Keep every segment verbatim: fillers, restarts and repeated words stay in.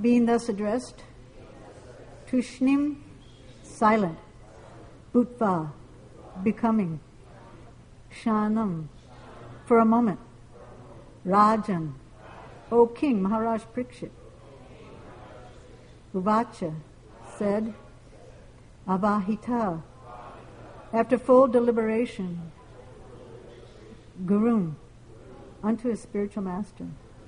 Being thus addressed, Tushnim, silent, Bhutva, becoming, Kshanam, for a moment, Rajan, O King Maharaj Parikshit, Uvacha, said, Avahita, after full deliberation, Gurun, unto his spiritual master.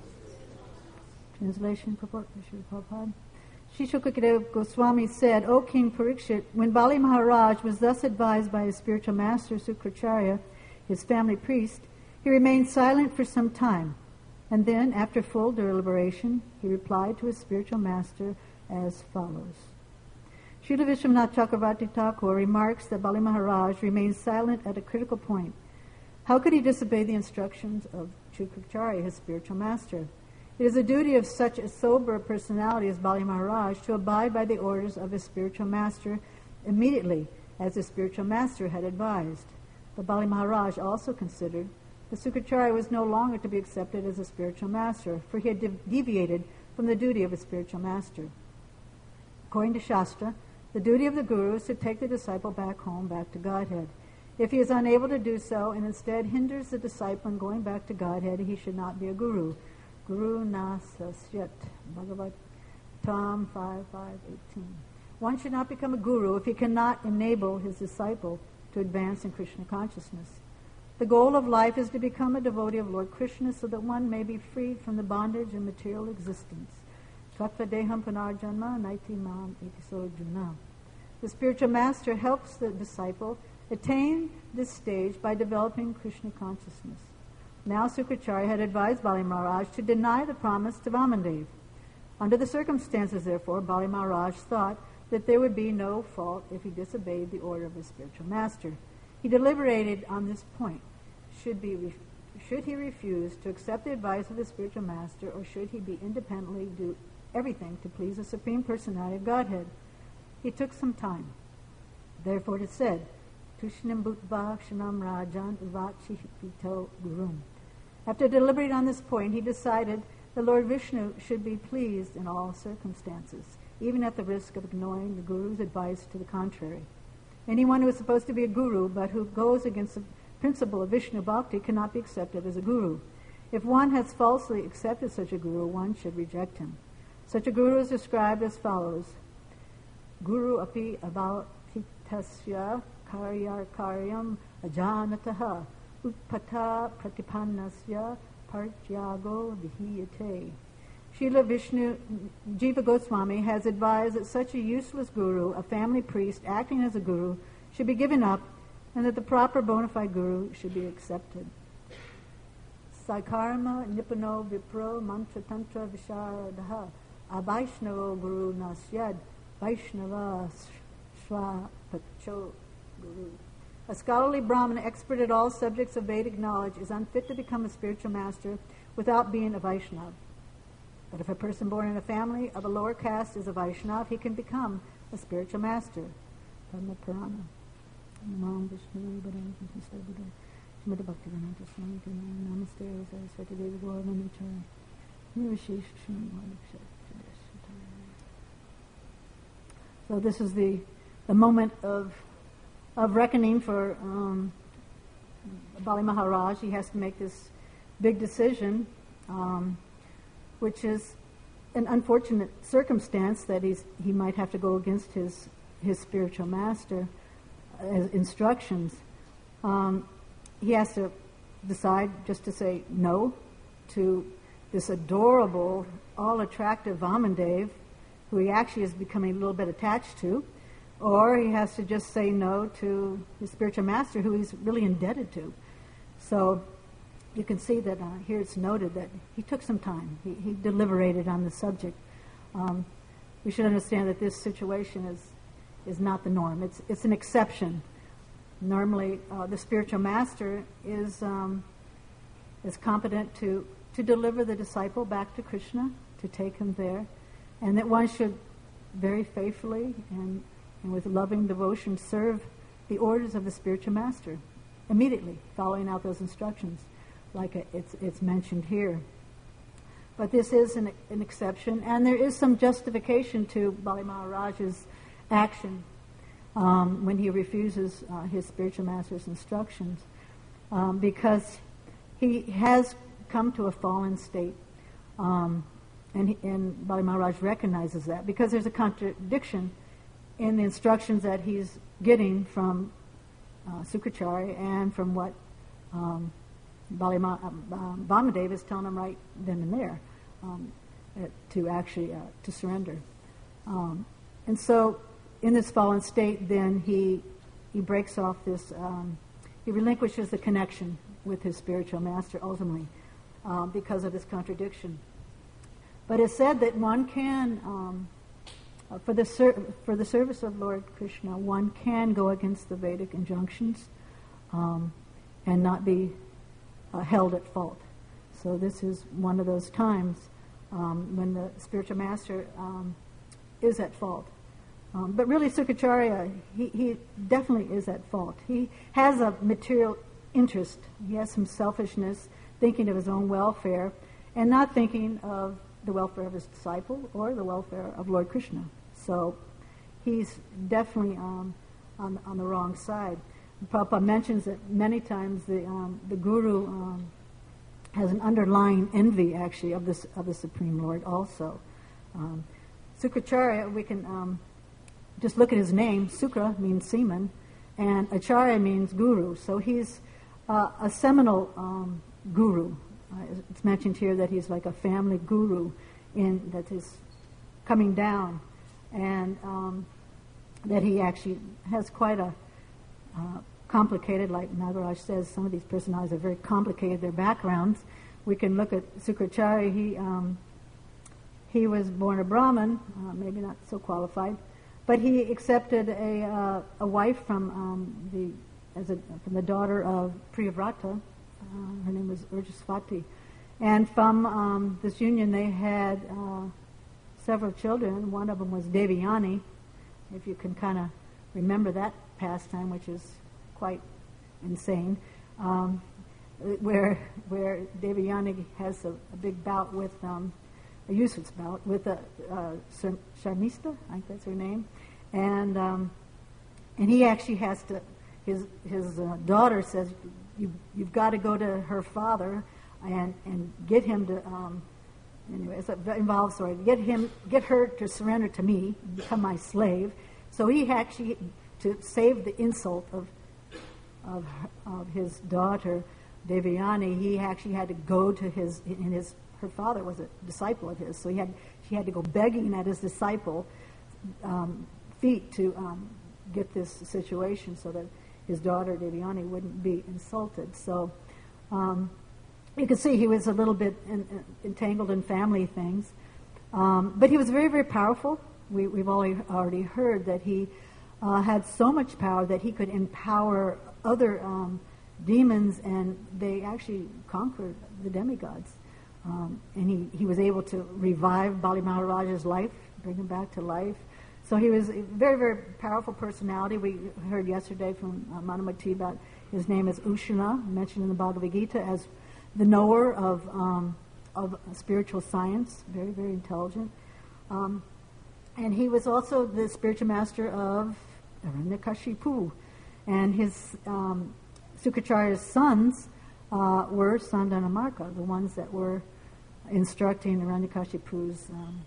Translation, purport, Srila Prabhupada. Sri Shukadeva Goswami said, O King Parikshit, when Bali Maharaj was thus advised by his spiritual master, Sukracharya, his family priest, he remained silent for some time, and then, after full deliberation, he replied to his spiritual master as follows. Srila Vishwanath Chakravarti Thakur remarks that Bali Maharaj remained silent at a critical point. How could he disobey the instructions of Shukracharya, his spiritual master? It is the duty of such a sober personality as Bali Maharaj to abide by the orders of his spiritual master immediately, as his spiritual master had advised. But Bali Maharaj also considered that Sukracharya was no longer to be accepted as a spiritual master, for he had de- deviated from the duty of a spiritual master. According to Shastra, the duty of the Guru is to take the disciple back home, back to Godhead. If he is unable to do so and instead hinders the disciple in going back to Godhead, he should not be a Guru. Guru Nasasyat, Bhagavad Tam five five eighteen. One should not become a Guru if he cannot enable his disciple to advance in Krishna consciousness. The goal of life is to become a devotee of Lord Krishna so that one may be freed from the bondage of material existence. Tattva deham punarjanma naiti mam itiso juna. The spiritual master helps the disciple attain this stage by developing Krishna consciousness. Now Sukracharya had advised Bali Maharaj to deny the promise to Vamandev. Under the circumstances, therefore, Bali Maharaj thought that there would be no fault if he disobeyed the order of his spiritual master. He deliberated on this point. Should, be re- should he refuse to accept the advice of the spiritual master, or should he be independently do everything to please the Supreme Personality of Godhead? He took some time. Therefore it is said, Tushnim Bhutva Kshanam Rajan Uvachi Vito Gurum. After deliberating on this point, he decided the Lord Vishnu should be pleased in all circumstances, even at the risk of ignoring the Guru's advice to the contrary. Anyone who is supposed to be a Guru but who goes against the principle of Vishnu Bhakti cannot be accepted as a Guru. If one has falsely accepted such a Guru, one should reject him. Such a Guru is described as follows. Guru api avatitasya karyar karyam ajanataha utpata pratipannasya partyago vihiyate. Srila Vishnu Jiva Goswami has advised that such a useless guru, a family priest acting as a guru, should be given up, and that the proper bona fide guru should be accepted. Sakarma nipano vipro mantra tantra visharadaha avaishnavo guru nasyad vaishnava swapacho guru. A scholarly Brahmin expert at all subjects of Vedic knowledge is unfit to become a spiritual master without being a Vaishnava. But if a person born in a family of a lower caste is a Vaishnava, he can become a spiritual master. Padma Purana. Namaste Saraswati Devi Gauravanachara. So this is the the moment of of reckoning for um, Bali Maharaj. He has to make this big decision, um, which is an unfortunate circumstance that he's he might have to go against his his spiritual master uh, instructions. Um, he has to decide just to say no to this adorable, all-attractive Vamandev, who he actually is becoming a little bit attached to, or he has to just say no to his spiritual master, who he's really indebted to. So you can see that uh, here it's noted that he took some time. He, he deliberated on the subject. Um, we should understand that this situation is is not the norm. It's it's an exception. Normally, uh, the spiritual master is um, is competent to to deliver the disciple back to Krishna, to take him there, and that one should very faithfully and, and with loving devotion serve the orders of the spiritual master immediately, following out those instructions, like it's it's mentioned here. but this is an, an exception, and there is some justification to Bali Maharaj's action um, when he refuses uh, his spiritual master's instructions, um, because he has come to a fallen state, um, and, he, and Bali Maharaj recognizes that, because there's a contradiction in the instructions that he's getting from uh, Sukracharya and from what um, Bali Ma- um, Vamadeva is telling him right then and there, um, uh, to actually uh, to surrender. Um, and so, in this fallen state, then he he breaks off this. Um, he relinquishes the connection with his spiritual master ultimately, uh, because of this contradiction. But it's said that one can, um, uh, for the ser- for the service of Lord Krishna, one can go against the Vedic injunctions, um, and not be uh, held at fault. So this is one of those times um, when the spiritual master um, is at fault. Um, but really, Sukracharya, he, he definitely is at fault. He has a material interest. He has some selfishness, thinking of his own welfare, and not thinking of the welfare of his disciple or the welfare of Lord Krishna. So he's definitely um, on, on the wrong side. Prabhupada mentions that many times the um, the guru um, has an underlying envy, actually, of this of the Supreme Lord also. Um, Sukracharya, we can um, just look at his name. Sukra means semen, and Acharya means guru. So he's uh, a seminal um, guru. Uh, it's mentioned here that he's like a family guru, in that is coming down, and um, that he actually has quite a uh, complicated, like Nagaraj says, some of these personalities are very complicated, their backgrounds. We can look at Sukracharya. He um, he was born a Brahmin, uh, maybe not so qualified, but he accepted a uh, a wife from um, the as a from the daughter of Priyavrata. Uh, her name was Urjasvati. And from um, this union they had uh, several children. One of them was Devayani, if you can kind of remember that pastime, which is quite insane, um, where where Devayani has a, a big bout with, um, a useless bout, with a, uh, Sharmista, I think that's her name, and um, and he actually has to, his his uh, daughter says, You, you've got to go to her father and, and get him to, um, anyway, it's an involved story, get him, get her to surrender to me, become my slave. So he actually, to save the insult of of, of his daughter, Devayani, he actually had to go to his, and his, her father was a disciple of his, so he had, she had to go begging at his disciple um, feet to um, get this situation so that his daughter, Devayani, wouldn't be insulted. So um, you can see he was a little bit in, in, entangled in family things. Um, but he was very, very powerful. We, we've already, already heard that he uh, had so much power that he could empower other um, demons, and they actually conquered the demigods. Um, and he, he was able to revive Bali Maharaj's life, bring him back to life. So he was a very, very powerful personality. We heard yesterday from uh, Manamati about his name is Ushana, mentioned in the Bhagavad Gita as the knower of um, of spiritual science, very, very intelligent. Um, and he was also the spiritual master of Hiranyakashipu. And his um, Sukracharya's sons uh, were Sandanamarka, the ones that were instructing Hiranyakashipu's um,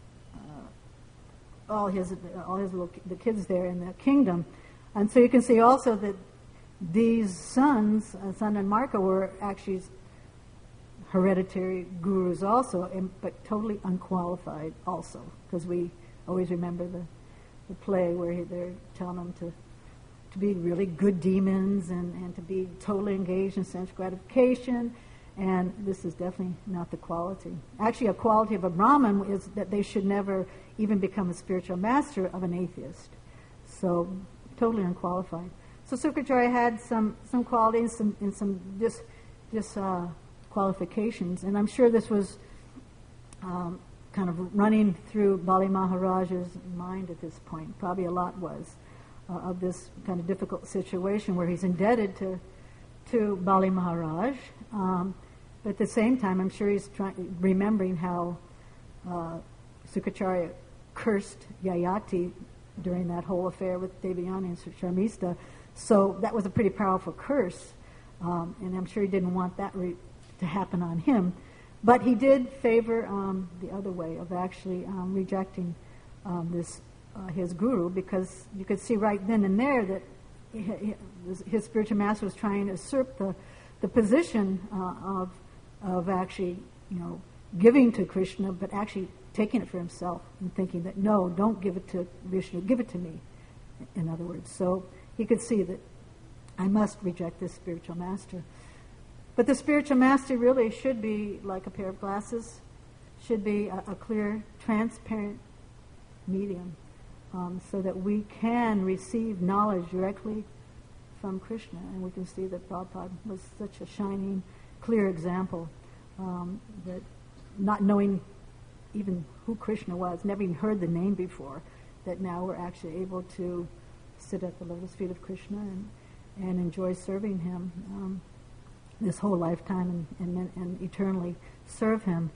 all his all his little the kids there in the kingdom. And so you can see also that these sons, uh, Sanda and Marka, were actually hereditary gurus also, and, but totally unqualified also, because we always remember the, the play where he, they're telling them to to be really good demons and, and to be totally engaged in sense gratification, and this is definitely not the quality. Actually, a quality of a Brahmin is that they should never even become a spiritual master of an atheist. So, totally unqualified. So Sukracharya had some, some qualities some, and some just, just uh, qualifications, and I'm sure this was um, kind of running through Bali Maharaj's mind at this point. Probably a lot was uh, of this kind of difficult situation where he's indebted to to Bali Maharaj, um, But at the same time, I'm sure he's trying, remembering how uh, Sukracharya cursed Yayati during that whole affair with Devyani and Sharmista. So that was a pretty powerful curse, um, and I'm sure he didn't want that re- to happen on him. But he did favor um, the other way of actually um, rejecting um, this uh, his guru, because you could see right then and there that he, his spiritual master was trying to usurp the the position uh, of of actually, you know, giving to Krishna, but actually taking it for himself and thinking that, no, don't give it to Vishnu, give it to me, in other words. So he could see that I must reject this spiritual master. But the spiritual master really should be like a pair of glasses, should be a, a clear, transparent medium, um, so that we can receive knowledge directly from Krishna. And we can see that Prabhupada was such a shining, clear example, um, that not knowing even who Krishna was, never even heard the name before, that now we're actually able to sit at the lotus feet of Krishna and, and enjoy serving him um, this whole lifetime and, and, and eternally serve him.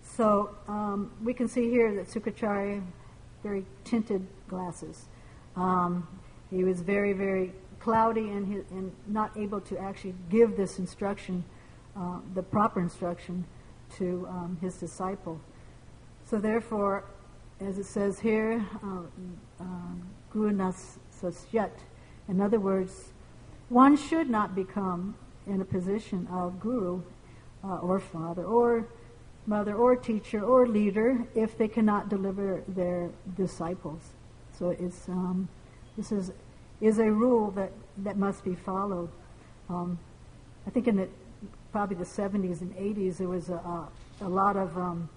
So um, we can see here that Sukracharya, very tinted glasses. Um, he was very, very cloudy and, his, and not able to actually give this instruction, uh, the proper instruction, to um, his disciple. So therefore, as it says here, uh, uh, Gurunas Sasyat, in other words, one should not become in a position of guru uh, or father or mother or teacher or leader if they cannot deliver their disciples. So it's um, this is is a rule that, that must be followed. Um, I think in the probably the seventies and eighties there was a, a, a lot of um,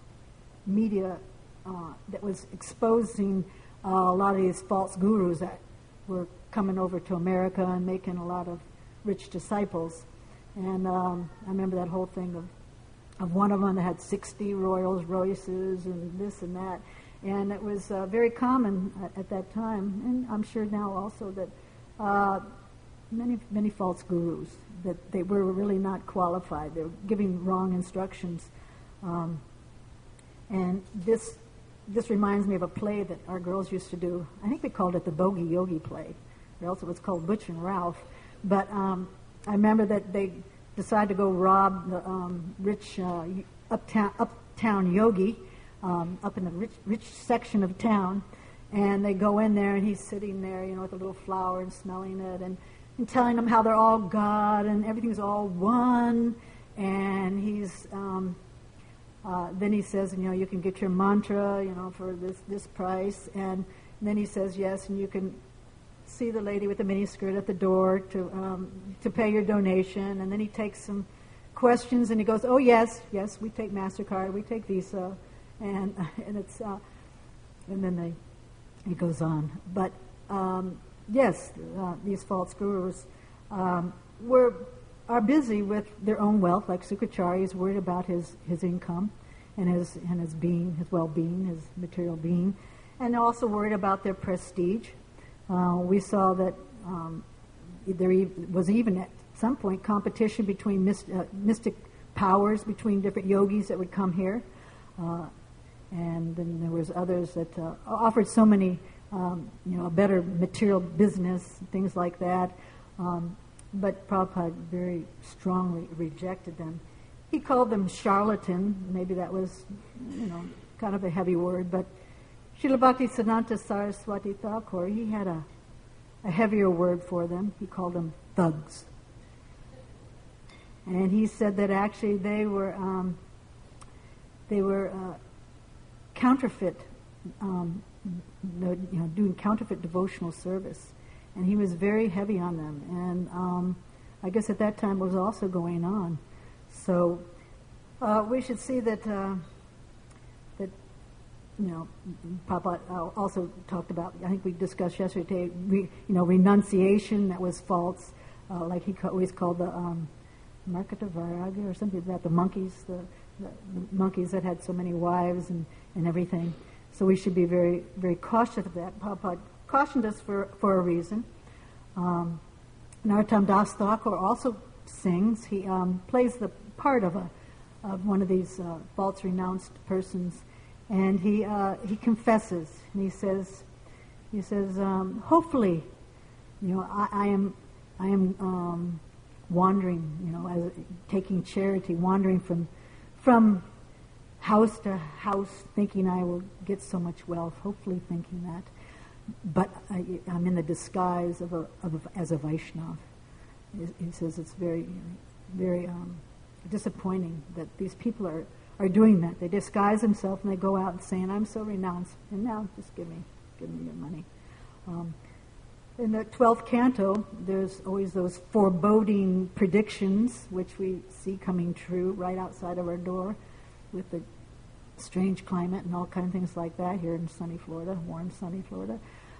media uh, that was exposing uh, a lot of these false gurus that were coming over to America and making a lot of rich disciples. And um, I remember that whole thing of, of one of them that had sixty Rolls Royces and this and that. And it was uh, very common at, at that time, and I'm sure now also, that uh, many, many false gurus, that they were really not qualified. They were giving wrong instructions. Um, and this this reminds me of a play that our girls used to do. I think we called it the Bogey Yogi play, or else it was called Butch and Ralph. But um, I remember that they decided to go rob the um, rich uh, uptown, uptown yogi um, up in the rich, rich section of town, and they go in there and he's sitting there, you know, with a little flower and smelling it and, and telling them how they're all God and everything's all one, and he's um, uh, then he says, you know, you can get your mantra, you know, for this this price, and, and then he says yes, and you can see the lady with the miniskirt at the door to um, to pay your donation. And then he takes some questions and he goes, oh yes, yes, we take MasterCard, we take Visa, and and it's uh, and then they he goes on. But um, yes, uh, these false gurus um, were are busy with their own wealth, like Sukracharya is worried about his, his income and his and his being, his well-being, his material being, and also worried about their prestige. Uh, we saw that um, there e- was even at some point competition between myst- uh, mystic powers between different yogis that would come here, uh, and then there was others that uh, offered so many, um, you know, a better material business, things like that. Um, but Prabhupada very strongly rejected them. He called them charlatan. Maybe that was, you know, kind of a heavy word, but Srila Bhaktisiddhanta Saraswati Thakur, he had a, a heavier word for them. He called them thugs. And he said that actually they were um, they were uh, counterfeit, um, you know, doing counterfeit devotional service. And he was very heavy on them. And um, I guess at that time was also going on. So uh, we should see that uh, that you know, Papa uh, also talked about, I think we discussed yesterday, re, you know, renunciation that was false, uh, like he ca- always called the um, Marketa Viraga or something about the monkeys, the, the, the monkeys that had so many wives and, and everything. So we should be very, very cautious of that. Papa cautioned us for, for a reason. Um, Narottam Das Thakur also sings. He um, plays the part of a of one of these uh, false renounced persons, and he uh, he confesses, and he says, he says, um, hopefully, you know, I, I am I am um, wandering, you know, as taking charity, wandering from from house to house, thinking I will get so much wealth, hopefully thinking that, but I, I'm in the disguise of a, of a as a Vaishnava. He, he says it's very very. Um, disappointing that these people are, are doing that. They disguise themselves and they go out and saying, I'm so renounced, and now just give me give me your money. Um, in the twelfth canto, there's always those foreboding predictions, which we see coming true right outside of our door with the strange climate and all kinds of things like that here in sunny Florida, warm sunny Florida.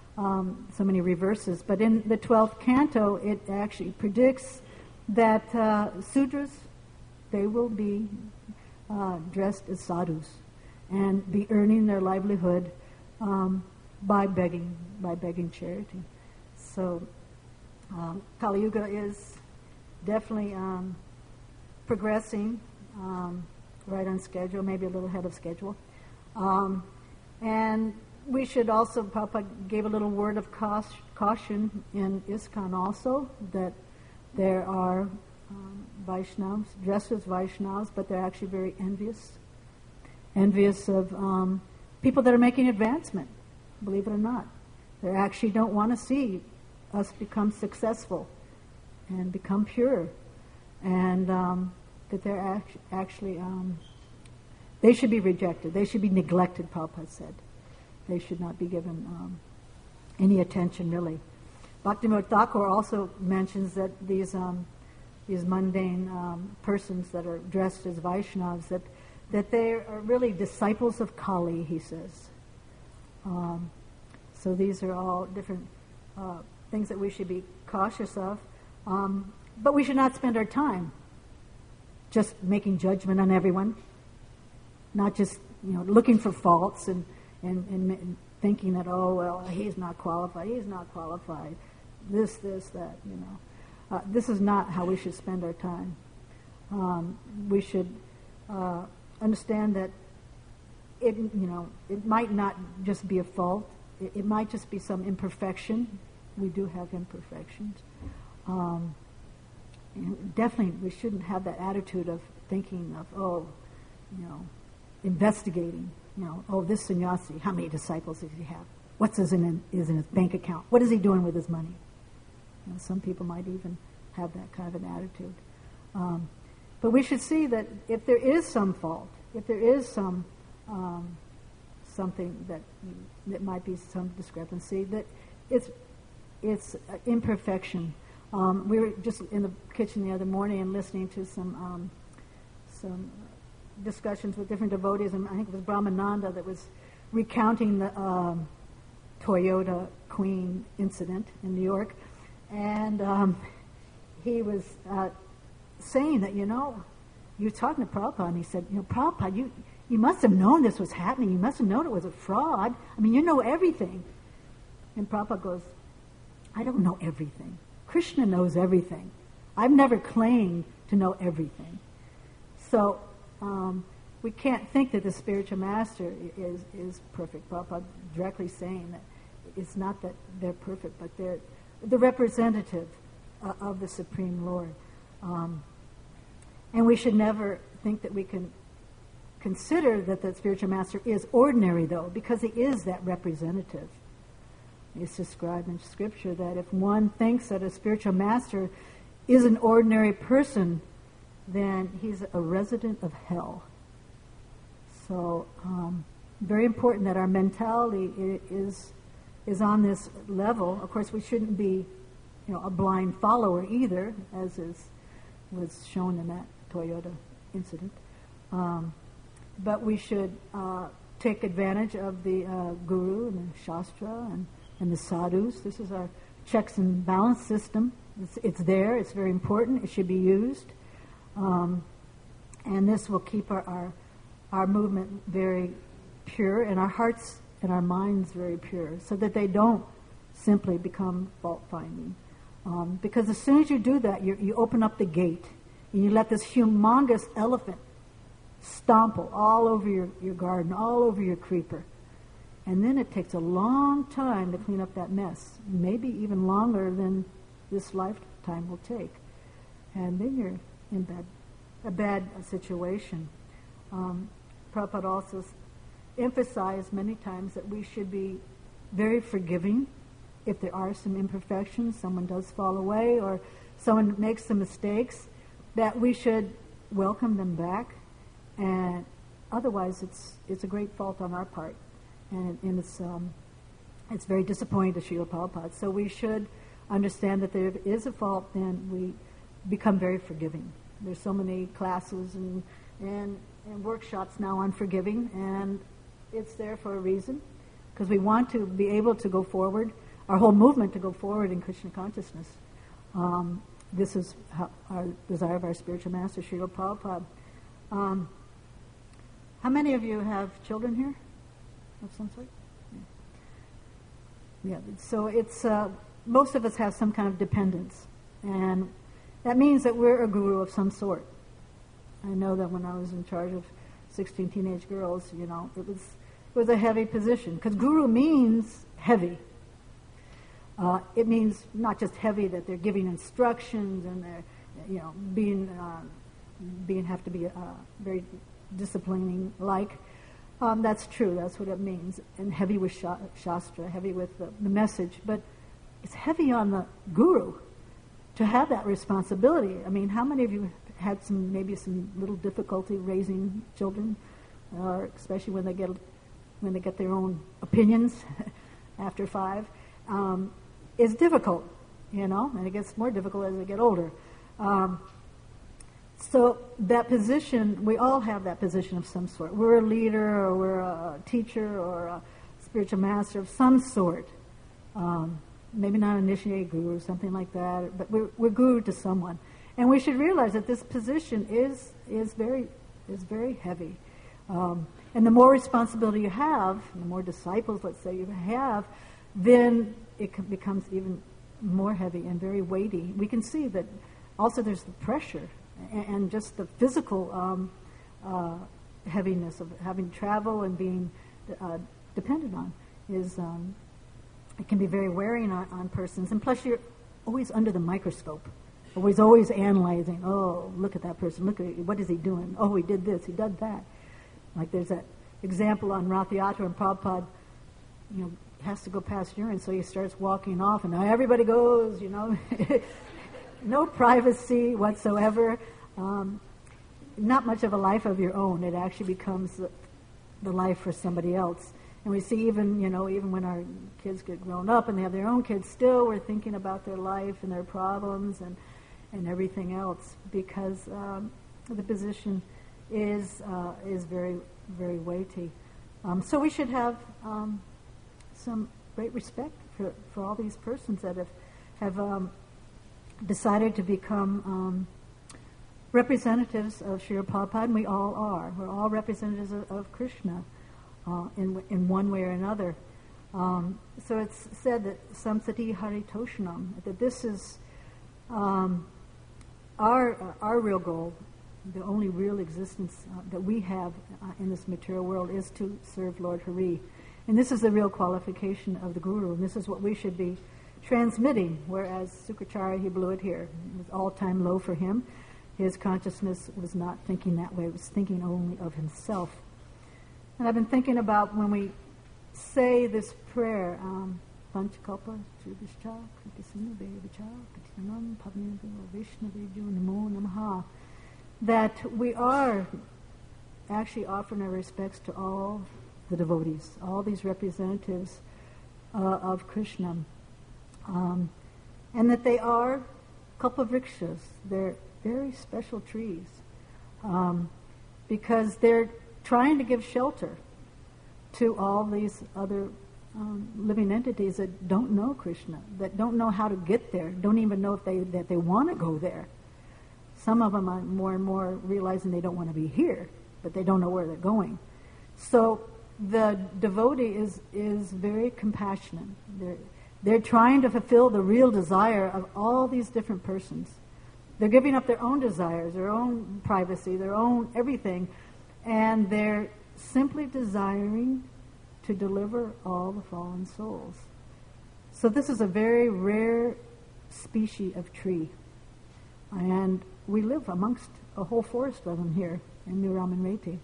Um, so many reverses. But in the twelfth canto, it actually predicts that uh, Sudras, they will be uh, dressed as sadhus and be earning their livelihood um, by begging, by begging charity. So um, Kali Yuga is definitely um, progressing um, right on schedule, maybe a little ahead of schedule. Um, and we should also, Prabhupada gave a little word of caution in ISKCON also, that there are Um, Vaishnavas, dressed as Vaishnavas, but they're actually very envious. Envious of um, people that are making advancement, believe it or not. They actually don't want to see us become successful and become pure. And um, that they're act- actually, um, they should be rejected. They should be neglected, Prabhupada said. They should not be given um, any attention, really. Bhaktivinoda Thakur also mentions that these um, these mundane um, persons that are dressed as Vaishnavas, that that they are really disciples of Kali, he says. Um, so these are all different uh, things that we should be cautious of. Um, but we should not spend our time just making judgment on everyone, not just, you know, looking for faults and, and, and thinking that, oh, well, he's not qualified, he's not qualified, this, this, that, you know. Uh, this is not how we should spend our time. Um, we should uh, understand that it, you know, it might not just be a fault. It, it might just be some imperfection. We do have imperfections. Um, and definitely, we shouldn't have that attitude of thinking of, oh, you know, investigating. You know, oh, this sannyasi, how many disciples does he have? What's his in, is in his bank account? What is he doing with his money? You know, some people might even have that kind of an attitude. Um, but we should see that if there is some fault, if there is some um, something that that might be some discrepancy, that it's it's uh, imperfection. Um, we were just in the kitchen the other morning and listening to some um, some discussions with different devotees, and I think it was Brahmananda that was recounting the um, Toyota Queen incident in New York. And um, he was uh, saying that, you know, you were talking to Prabhupada, and he said, you know, Prabhupada, you, you must have known this was happening. You must have known it was a fraud. I mean, you know everything. And Prabhupada goes, I don't know everything. Krishna knows everything. I've never claimed to know everything. So um, we can't think that the spiritual master is, is perfect. Prabhupada directly saying that it's not that they're perfect, but they're the representative uh, of the Supreme Lord. Um, and we should never think that we can consider that the spiritual master is ordinary, though, because he is that representative. It's described in Scripture that if one thinks that a spiritual master is an ordinary person, then he's a resident of hell. So, um, very important that our mentality is is on this level. Of course, we shouldn't be, you know, a blind follower either, as is was shown in that Toyota incident. Um, but we should uh, take advantage of the uh, Guru and the Shastra and, and the sadhus. This is our checks and balance system. It's, it's there. It's very important. It should be used. Um, and this will keep our, our our movement very pure, and our hearts and our minds very pure, so that they don't simply become fault-finding. Um, because as soon as you do that, you, you open up the gate, and you let this humongous elephant stomple all over your, your garden, all over your creeper. And then it takes a long time to clean up that mess, maybe even longer than this lifetime will take. And then you're in bad, a bad situation. Um, Prabhupada also s- emphasized many times that we should be very forgiving if there are some imperfections, someone does fall away or someone makes some mistakes, that we should welcome them back, and otherwise it's it's a great fault on our part, and, and it's um, it's very disappointing to Srila Prabhupada. So we should understand that there is a fault, then we become very forgiving. There's so many classes and and, and workshops now on forgiving, and it's there for a reason, because we want to be able to go forward, our whole movement to go forward in Krishna consciousness. Um, this is how our desire of our spiritual master, Srila Prabhupada. Um, how many of you have children here of some sort? Yeah. yeah so it's uh, most of us have some kind of dependence, and that means that we're a guru of some sort. I know that when I was in charge of sixteen teenage girls, you know, it was it was a heavy position, because guru means heavy. Uh, it means not just heavy that they're giving instructions and they're, you know, being uh, being have to be uh, very disciplining like. Um, that's true. That's what it means. And heavy with sha- shastra, heavy with the, the message. But it's heavy on the guru to have that responsibility. I mean, how many of you had some maybe some little difficulty raising children, or especially when they get when they get their own opinions after five? Um, is difficult, you know, and it gets more difficult as they get older. Um, so that position, we all have that position of some sort. We're a leader, or we're a teacher, or a spiritual master of some sort. Um, maybe not an initiated guru or something like that, but we're, we're guru to someone. And we should realize that this position is is very is very heavy. Um, and the more responsibility you have, the more disciples, let's say, you have, then it becomes even more heavy and very weighty. We can see that also there's the pressure and, and just the physical um, uh, heaviness of having to travel and being uh, dependent on is um, it can be very wearing on, on persons. And plus you're always under the microscope, always always analyzing. Oh, look at that person. Look at what is he doing? Oh, he did this. He did that. Like there's that example on Rath Yatra, and Prabhupada, you know, has to go past urine, so he starts walking off, and now everybody goes, you know, no privacy whatsoever, um, not much of a life of your own. It actually becomes the, the life for somebody else. And we see even, you know, even when our kids get grown up and they have their own kids, still we're thinking about their life and their problems and, and everything else, because um, the position is uh, is very, very weighty. Um, so we should have um, some great respect for, for all these persons that have have um, decided to become um, representatives of Srila Prabhupada, and we all are. We're all representatives of, of Krishna uh, in in one way or another. Um, so it's said that samsati haritoshanam, that this is um, our uh, our real goal. The only real existence uh, that we have uh, in this material world is to serve Lord Hari. And this is the real qualification of the Guru, and this is what we should be transmitting, whereas Sukracharya, he blew it here. It was all-time low for him. His consciousness was not thinking that way. It was thinking only of himself. And I've been thinking about when we say this prayer, um, Panchakalpa, Shrivishcha, Kritisina Devicha, Katinam, Pavneva, Vishnaviju, Namo Namaha, that we are actually offering our respects to all the devotees, all these representatives uh, of Krishna, um, and that they are kalpavrikshas. They're very special trees um, because they're trying to give shelter to all these other um, living entities that don't know Krishna, that don't know how to get there, don't even know if they that they want to go there. Some of them are more and more realizing they don't want to be here, but they don't know where they're going. So the devotee is is very compassionate. They're, they're trying to fulfill the real desire of all these different persons. They're giving up their own desires, their own privacy, their own everything, and they're simply desiring to deliver all the fallen souls. So this is a very rare species of tree, and we live amongst a whole forest of them here in New Ramanreti.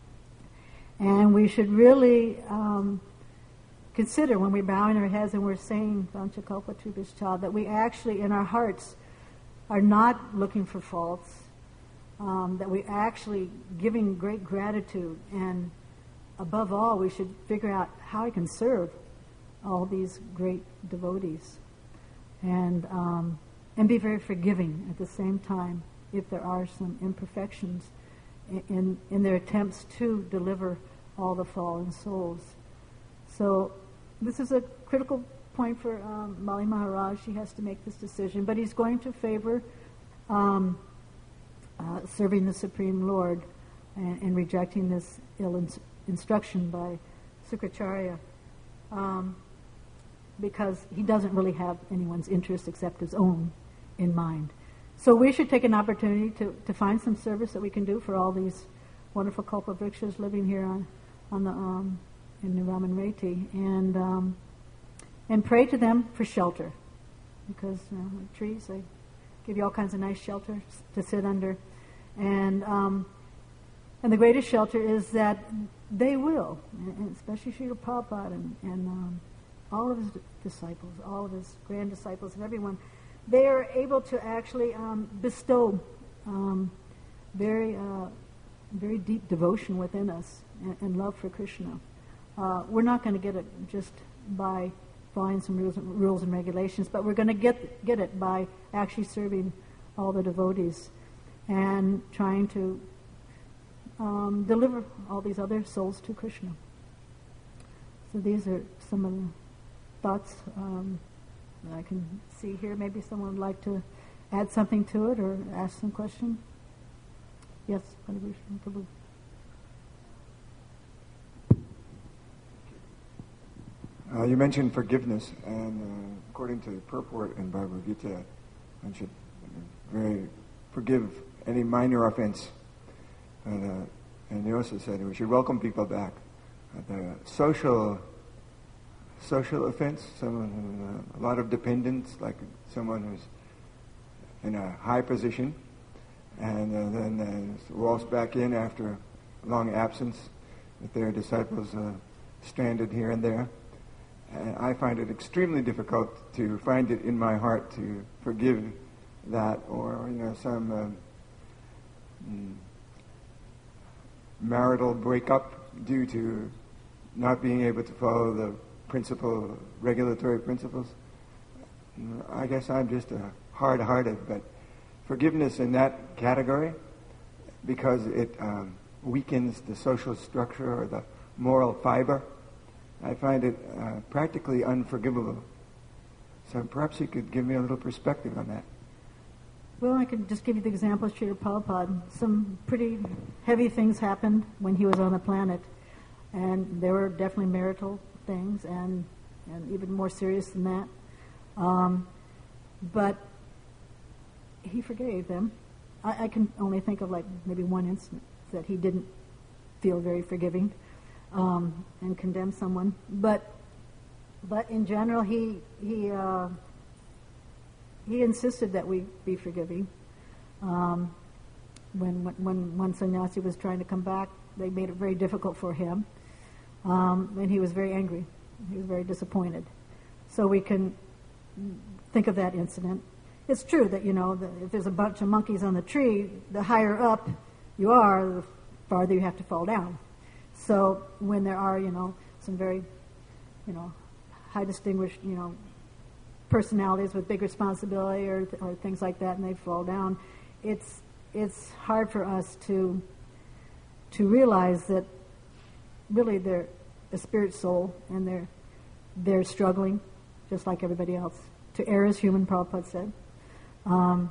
And we should really um, consider when we're bowing our heads and we're saying Vanchakalpa Trubhishcha that we actually in our hearts are not looking for faults, um, that we actually giving great gratitude, and above all we should figure out how I can serve all these great devotees, and um, and be very forgiving at the same time if there are some imperfections in, in, in their attempts to deliver all the fallen souls. So this is a critical point for um, Bali Maharaj. He has to make this decision, but he's going to favor um, uh, serving the Supreme Lord and, and rejecting this ill ins- instruction by Sukracharya, um, because he doesn't really have anyone's interest except his own in mind. So we should take an opportunity to, to find some service that we can do for all these wonderful Kalpavrikshas living here on, on the um, in New Ramanreti, and um, and pray to them for shelter, because you know, the trees, they give you all kinds of nice shelter to sit under, and um, and the greatest shelter is that they will, and especially Srila Prabhupada and, and um, all of his disciples, all of his grand disciples, and everyone, they are able to actually um, bestow um, very uh, very deep devotion within us and, and love for Krishna. Uh, we're not going to get it just by following some rules, rules and regulations, but we're going to get get it by actually serving all the devotees and trying to um, deliver all these other souls to Krishna. So these are some of the thoughts um, that I can see here. Maybe someone would like to add something to it or ask some question. Yes, Prabhu. Uh, you mentioned forgiveness, and uh, according to the purport in Bhagavad Gita, one should very forgive any minor offense. And, uh, and he also said we should welcome people back. Uh, the social social offense, someone who, uh, a lot of dependence, like someone who's in a high position, and uh, then uh, walks back in after a long absence with their disciples uh, stranded here and there. And I find it extremely difficult to find it in my heart to forgive that, or you know, some um, mm, marital breakup due to not being able to follow the principle, regulatory principles. I guess I'm just a hard-hearted, but forgiveness in that category, because it um, weakens the social structure or the moral fiber, I find it uh, practically unforgivable. So perhaps you could give me a little perspective on that. Well, I could just give you the example of Srila Prabhupada. Some pretty heavy things happened when he was on the planet, and there were definitely marital things, and, and even more serious than that. Um, but he forgave them. I, I can only think of like maybe one instance that he didn't feel very forgiving. Um, and condemn someone, but but in general, he he uh, he insisted that we be forgiving. Um, when when one sannyasi was trying to come back, they made it very difficult for him, um, and he was very angry. He was very disappointed. So we can think of that incident. It's true that you know that if there's a bunch of monkeys on the tree, the higher up you are, the farther you have to fall down. So when there are, you know, some very, you know, high distinguished, you know, personalities with big responsibility or, th- or things like that, and they fall down, it's it's hard for us to to realize that really they're a spirit soul and they're they're struggling just like everybody else. To err is human, Prabhupada said. Um,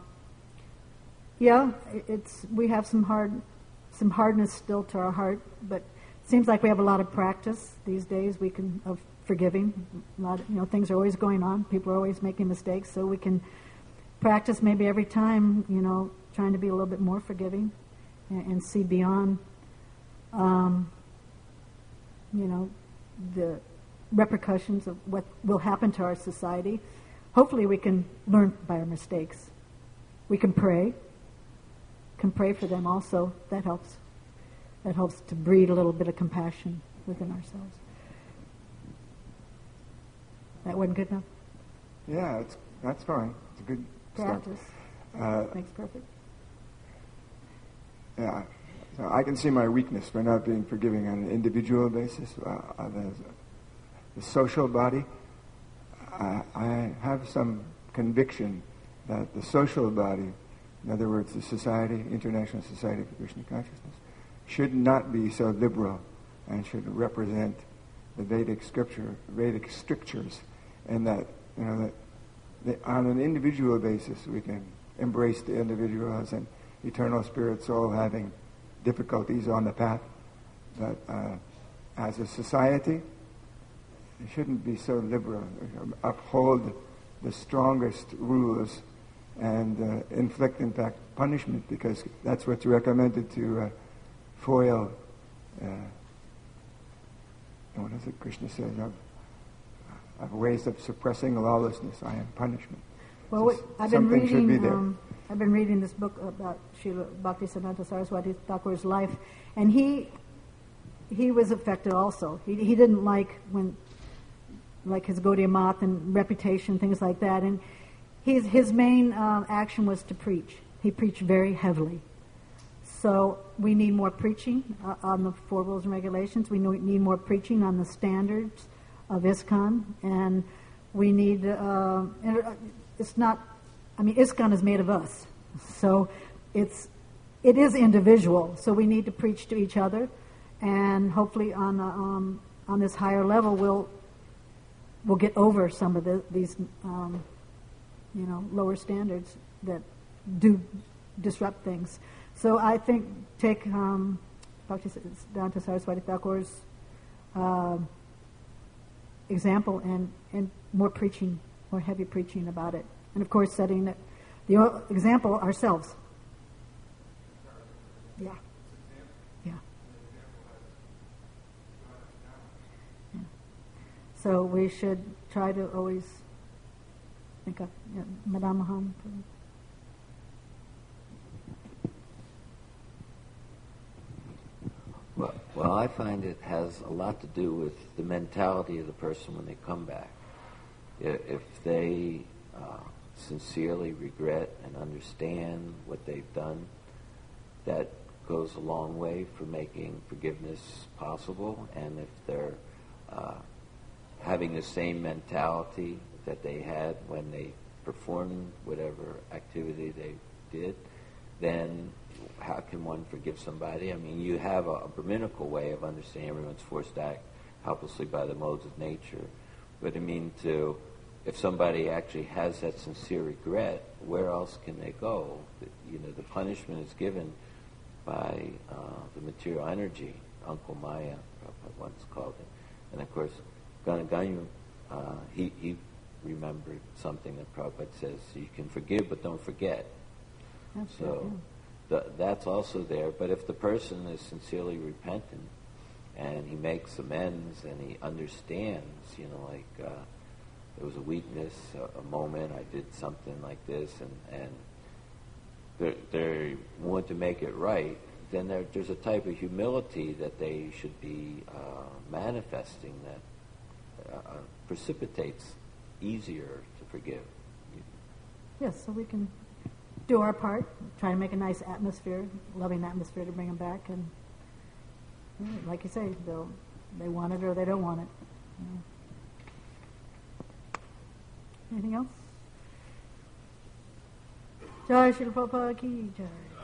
yeah, it's we have some hard some hardness still to our heart, but seems like we have a lot of practice these days. We can of forgiving. A lot of, you know, things are always going on. People are always making mistakes, so we can practice maybe every time. You know, trying to be a little bit more forgiving and, and see beyond um, you know, the repercussions of what will happen to our society. Hopefully we can learn by our mistakes. We can pray. Can pray for them also. That helps. That helps to breed a little bit of compassion within ourselves. That wasn't good enough? Yeah, it's, that's fine. It's a good start. Practice Uh, makes perfect. Yeah. So I can see my weakness for not being forgiving on an individual basis. Uh, uh, the, the social body, I, I have some conviction that the social body, in other words, the Society, International Society for Krishna Consciousness, should not be so liberal and should represent the Vedic scripture, Vedic strictures, and that, you know, that the, on an individual basis we can embrace the individual as an eternal spirit soul having difficulties on the path, but uh, as a society, it shouldn't be so liberal. Uphold the strongest rules and uh, inflict, in fact, punishment, because that's what's recommended to uh, foil, uh, what is it Krishna says, of, of ways of suppressing lawlessness, I am punishment. Well, So I've been something should be reading. there. Um, I've been reading this book about Srila Bhaktisiddhanta Saraswati Thakur's life, and he he was affected also. He he didn't like when, like his Gaudiya Math and reputation, things like that, and his his main um, action was to preach. He preached very heavily. So we need more preaching uh, on the four rules and regulations. We need more preaching on the standards of ISKCON, and we need. Uh, it's not. I mean, ISKCON is made of us, so it's it is individual. So we need to preach to each other, and hopefully on a, um, on this higher level, we'll we'll get over some of the, these um, you know lower standards that do disrupt things. So I think take um, Bhaktisiddhanta Saraswati Thakur's uh, example and and more preaching, more heavy preaching about it. And of course, setting the, the example ourselves. Yeah. yeah. Yeah. So we should try to always think of yeah, Madame Maham. Well, well, I find it has a lot to do with the mentality of the person when they come back. If they uh, sincerely regret and understand what they've done, that goes a long way for making forgiveness possible. And if they're uh, having the same mentality that they had when they performed whatever activity they did, then how can one forgive somebody? I mean, you have a, a Brahminical way of understanding everyone's forced to act helplessly by the modes of nature. But I mean, to if somebody actually has that sincere regret, where else can they go? The, you know, the punishment is given by uh, the material energy, Uncle Maya, Prabhupada once called it. And of course, Ganaganyu, uh, he, he remembered something that Prabhupada says, you can forgive but don't forget. That's so right, yeah. th- that's also there. But if the person is sincerely repentant and he makes amends and he understands, you know, like uh, there was a weakness, a, a moment, I did something like this, and, and they they want to make it right, then there, there's a type of humility that they should be uh, manifesting that uh, uh, precipitates easier to forgive. Yes, so we can do our part, try to make a nice atmosphere, loving atmosphere to bring them back, and you know, like you say, they'll they want it or they don't want it. You know. Anything else? Jai Shri Prabhupada ki jai.